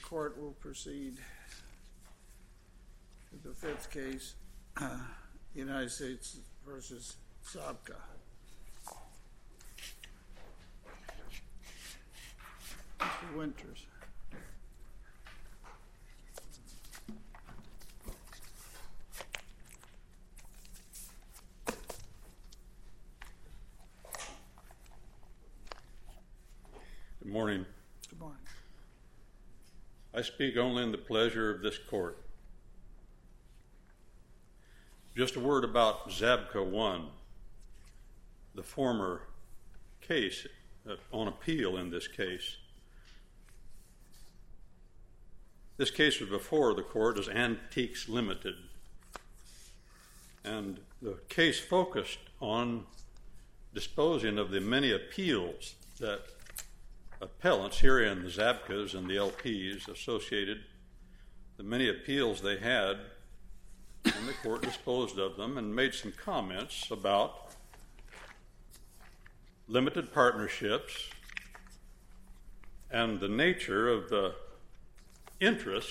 Court will proceed to the fifth case, United States versus Zabka. Mr. Winters. Good morning. Good morning. I speak only in the pleasure of this court. Just a word about Zabka 1, the former case on appeal in this case. This case was before the court as Antiques Limited, and the case focused on disposing of the many appeals that appellants here in the Zabkas and the LPs associated, the many appeals they had, and the court disposed of them and made some comments about limited partnerships and the nature of the interest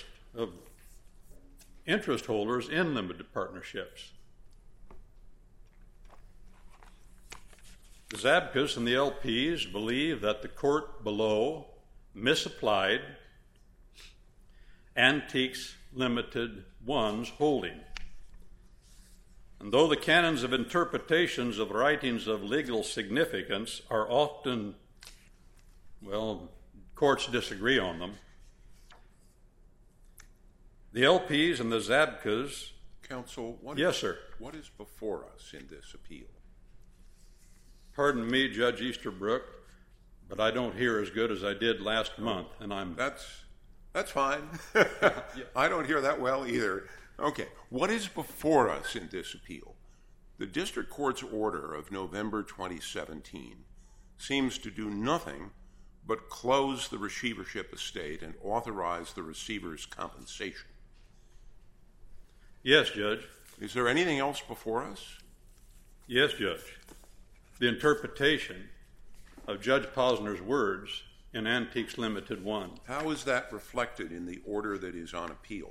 holders in limited partnerships. The Zabkas and the LPs believe that the court below misapplied Antiques Limited 1's holding. And though the canons of interpretations of writings of legal significance are often, courts disagree on them, the LPs and the Zabkas... Counsel, yes, sir. What is before us in this appeal? Pardon me, Judge Easterbrook, but I don't hear as good as I did last month, and I'm... That's fine. I don't hear that well either. Okay, what is before us in this appeal? The district court's order of November 2017 seems to do nothing but close the receivership estate and authorize the receiver's compensation. Yes, Judge. Is there anything else before us? Yes, Judge. The interpretation of Judge Posner's words in Antiques Limited 1. How is that reflected in the order that is on appeal?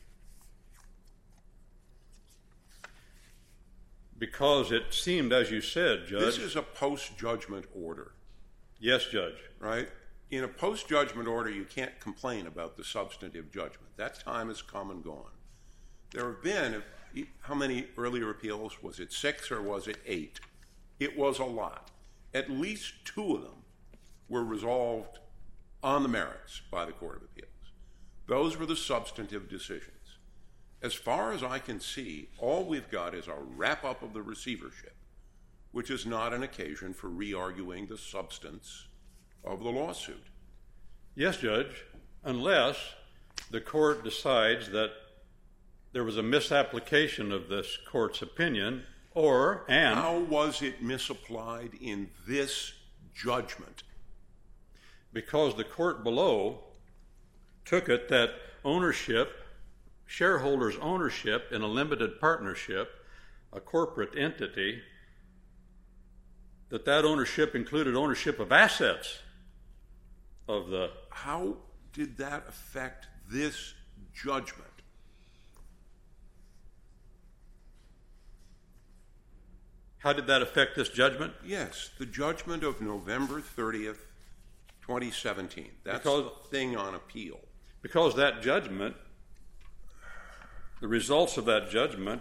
Because it seemed, as you said, Judge... This is a post-judgment order. Yes, Judge. Right? In a post-judgment order, you can't complain about the substantive judgment. That time has come and gone. There have been, how many earlier appeals? Was it 6 or was it 8? It was a lot. At least 2 of them were resolved on the merits by the Court of Appeals. Those were the substantive decisions. As far as I can see, all we've got is a wrap-up of the receivership, which is not an occasion for re-arguing the substance of the lawsuit. Yes, Judge, unless the court decides that there was a misapplication of this court's opinion, How was it misapplied in this judgment? Because the court below took it that shareholders' ownership in a limited partnership, a corporate entity, that ownership included ownership of assets of the... How did that affect this judgment? How did that affect this judgment? Yes, the judgment of November 30th, 2017. That's the thing on appeal. Because that judgment, the results of that judgment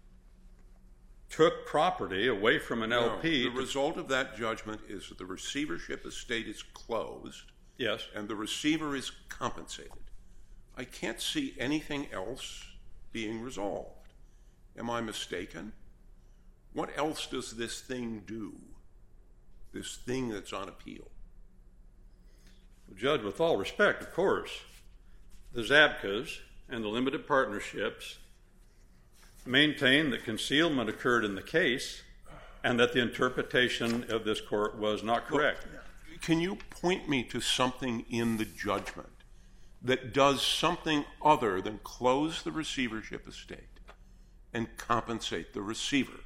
took property away from an LP. The result of that judgment is that the receivership estate is closed. Yes. And the receiver is compensated. I can't see anything else being resolved. Am I mistaken? What else does this thing do? This thing that's on appeal? Judge, with all respect, of course, the Zabkas and the limited partnerships maintain that concealment occurred in the case and that the interpretation of this court was not correct. Well, can you point me to something in the judgment that does something other than close the receivership estate and compensate the receiver?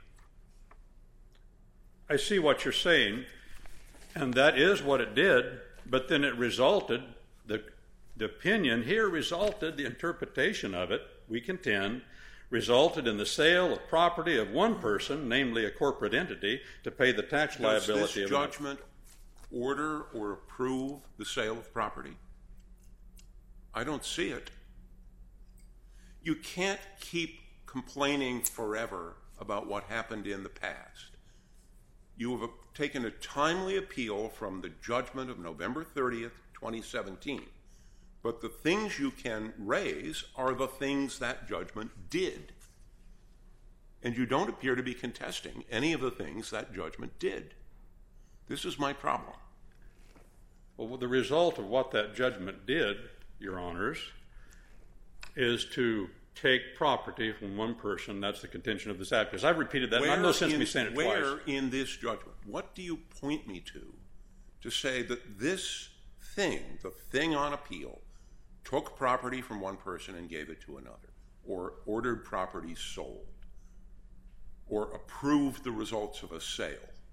I see what you're saying, and that is what it did, but then it resulted, the The opinion here resulted, the interpretation of it, we contend, resulted in the sale of property of one person, namely a corporate entity, to pay the tax liability of Does this judgment order or approve the sale of property? I don't see it. You can't keep complaining forever about what happened in the past. You have taken a timely appeal from the judgment of November 30th, 2017. But the things you can raise are the things that judgment did. And you don't appear to be contesting any of the things that judgment did. This is my problem. Well, the result of what that judgment did, Your Honors, is to take property from one person. That's the contention of this act. Because I've repeated that, and I've no sense of me saying it twice. Where in this judgment, what do you point me to say that this thing, the thing on appeal, took property from one person and gave it to another, or ordered property sold, or approved the results of a sale?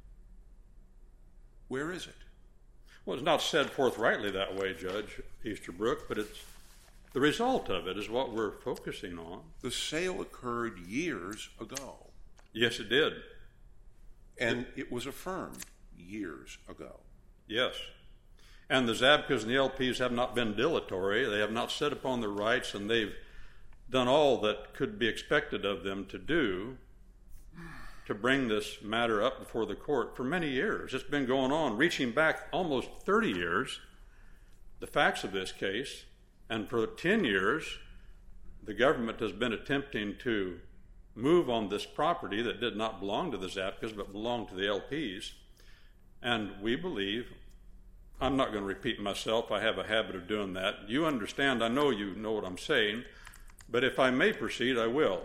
Where is it? Well, it's not said forthrightly that way, Judge Easterbrook, but it's the result of it is what we're focusing on. The sale occurred years ago. Yes, it did. And it was affirmed years ago. Yes. And the Zabkas and the LPs have not been dilatory. They have not set upon their rights, and they've done all that could be expected of them to do to bring this matter up before the court for many years. It's been going on, reaching back almost 30 years, the facts of this case, and for 10 years, the government has been attempting to move on this property that did not belong to the Zabkas but belonged to the LPs. And we believe, I'm not going to repeat myself, I have a habit of doing that. You understand, I know you know what I'm saying, but if I may proceed, I will.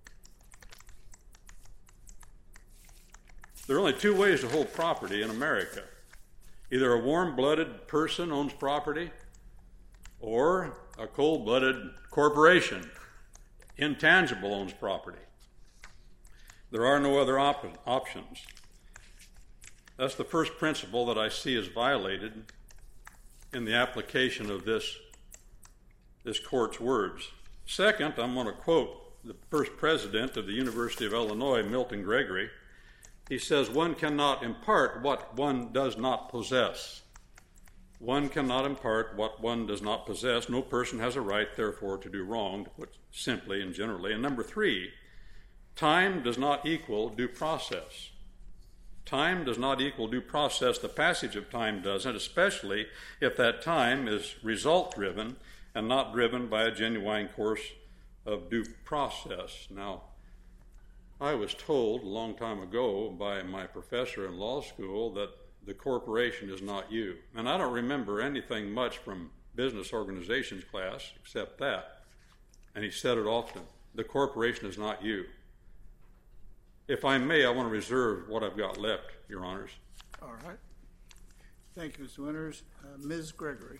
There are only two ways to hold property in America. Either a warm-blooded person owns property, or a cold-blooded corporation, intangible, owns property. There are no other options. That's the first principle that I see is violated in the application of this court's words. Second, I'm going to quote the first president of the University of Illinois, Milton Gregory. He says, "One cannot impart what one does not possess." One cannot impart what one does not possess. No person has a right, therefore, to do wrong, to put simply and generally. And number three, time does not equal due process. Time does not equal due process. The passage of time doesn't, especially if that time is result-driven and not driven by a genuine course of due process. Now, I was told a long time ago by my professor in law school that the corporation is not you. And I don't remember anything much from business organizations class except that. And he said it often. The corporation is not you. If I may, I want to reserve what I've got left, Your Honors. All right. Thank you, Mr. Winters. Ms. Gregory.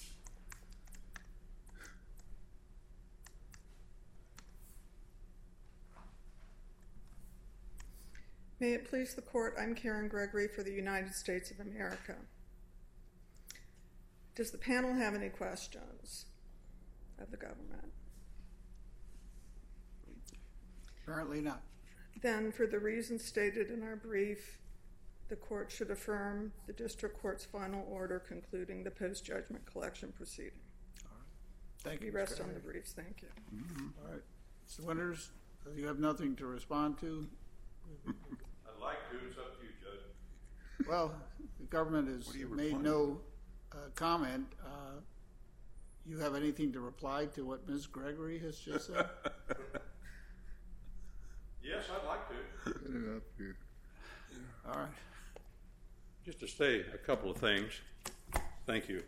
May it please the Court, I'm Karen Gregory for the United States of America. Does the panel have any questions of the government? Apparently not. Then, for the reasons stated in our brief, the Court should affirm the District Court's final order concluding the post-judgment collection proceeding. All right. Thank you. We rest on the briefs. Thank you. Mm-hmm. All right. Mr. Winters, you have nothing to respond to? I'd like to. It's up to you, Judge. Well, the government has made no comment. You have anything to reply to what Ms. Gregory has just said? Yes, I'd like to. All right. Just to say a couple of things. Thank you.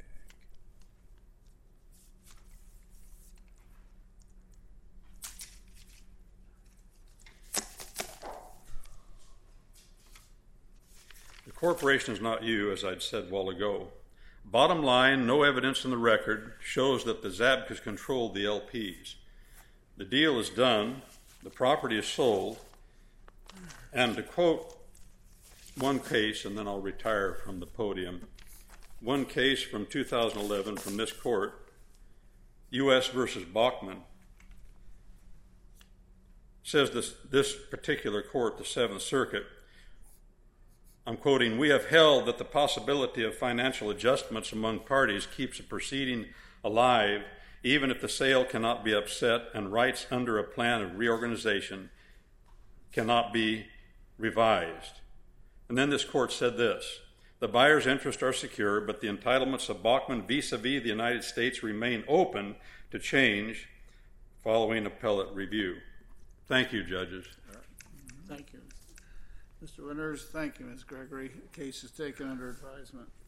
The corporation is not you, as I'd said a while ago. Bottom line, no evidence in the record shows that the Zabkas controlled the LPs. The deal is done. The property is sold. And to quote one case, and then I'll retire from the podium, one case from 2011 from this court, U.S. versus Bachman, says this particular court, the Seventh Circuit, I'm quoting, "We have held that the possibility of financial adjustments among parties keeps a proceeding alive even if the sale cannot be upset and rights under a plan of reorganization cannot be revised." And then this court said this, "The buyer's interests are secure, but the entitlements of Bachman vis-a-vis the United States remain open to change following appellate review." Thank you, judges. Thank you. Mr. Winters, thank you, Ms. Gregory. The case is taken under advisement.